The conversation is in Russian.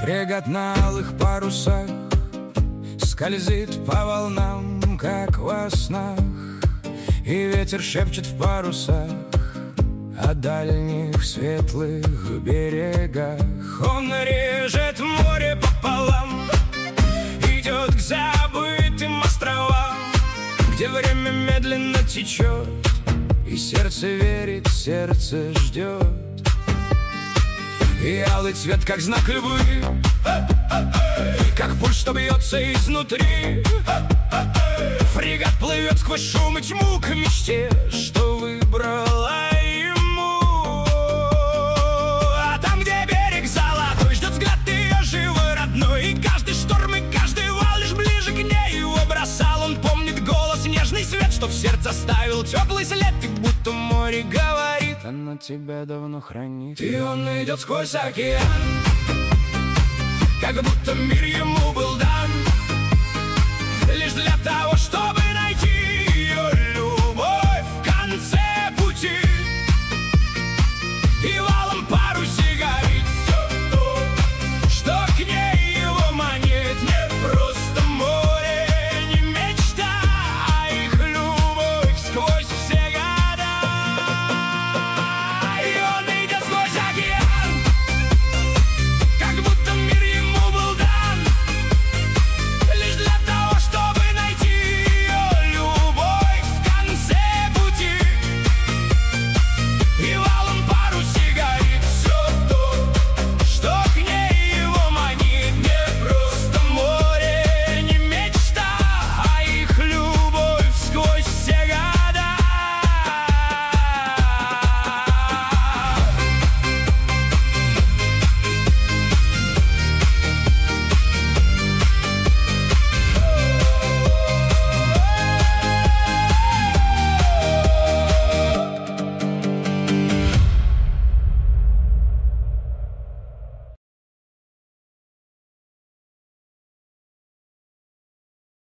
Фрегат на алых парусах скользит по волнам, как во снах, и ветер шепчет в парусах о дальних светлых берегах. Он режет море пополам, идет к забытым островам, где время медленно течет, и сердце верит, сердце ждет. И алый цвет, как знак любви, как пульс, что бьется изнутри. Фрегат плывет сквозь шум и тьму к мечте, что выбрала ему. А там, где берег золотой, ждет взгляд ее живой, родной. И каждый шторм, и каждый вал лишь ближе к ней его бросал. Он помнит голос, нежный свет, что в сердце оставил теплый след. И будто море говорит: оно тебя давно хранит. И он идет сквозь океан, как будто мир ему был дан.